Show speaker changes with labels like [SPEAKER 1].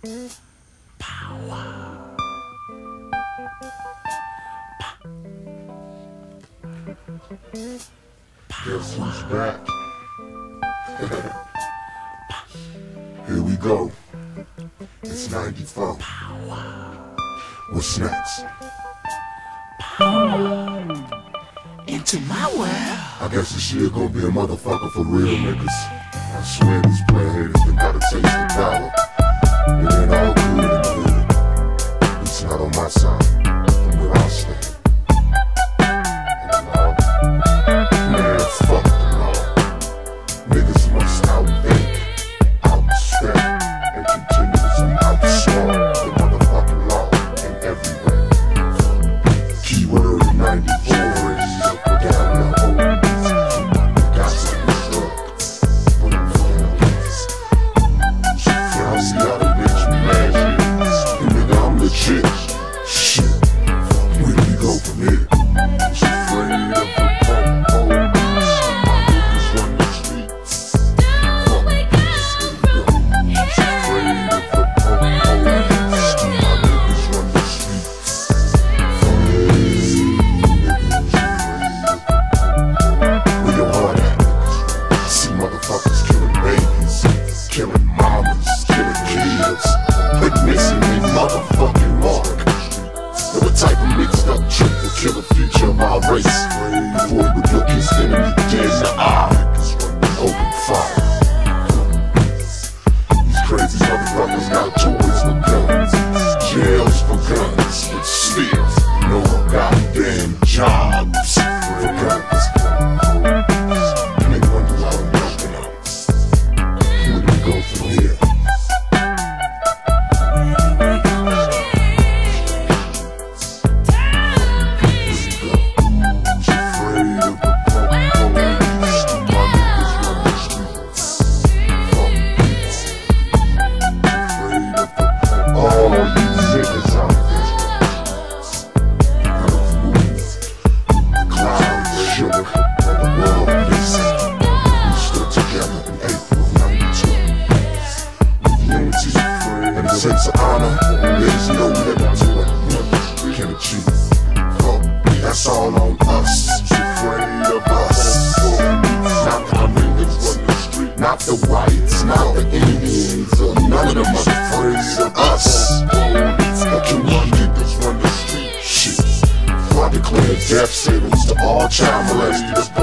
[SPEAKER 1] Guess who's back? Here we go. It's 94. What's next?
[SPEAKER 2] Into my world.
[SPEAKER 1] I guess this year gonna be a motherfucker for real niggas. I swear these player haters done got a taste of power. It ain't all good in the hood. At least not on my side, from where I stand. Man, fuck the law. Niggas must outthink, outstep, and continuously outsmart the motherfucking law in every way. Keyword 94 is up or down the hole. Got some drugs, but I'm yeah, I see how they bitch me mad shit. And nigga, I'm legit. Shit, where do we go from here? She afraid of the po-po. My niggas run the streets. Fuck this, here we go. She afraid of the po-po. My niggas run the streets. Fuck this, niggas afraid of the po-po. Where your heart at, niggas? I see motherfuckers killing babies, killing mamas, killing kids, but missing their motherfucking mark. And what type of mixed up trick will kill a future of our race before he would look his enemy dead in the eye and open fire? These crazy motherfuckers got toys for guns, jails for guns, but still no goddamn jobs for guns. And they wonder why I'm milking out. Where do we go from here? Sense of honor, there's no limit to what we can achieve. That's all on us. Afraid of us. Not the niggas run the street, not the whites, not the Indians, or none of them are afraid of us. How can one niggas run the street? Shit. I declare death sentence to all child molesters.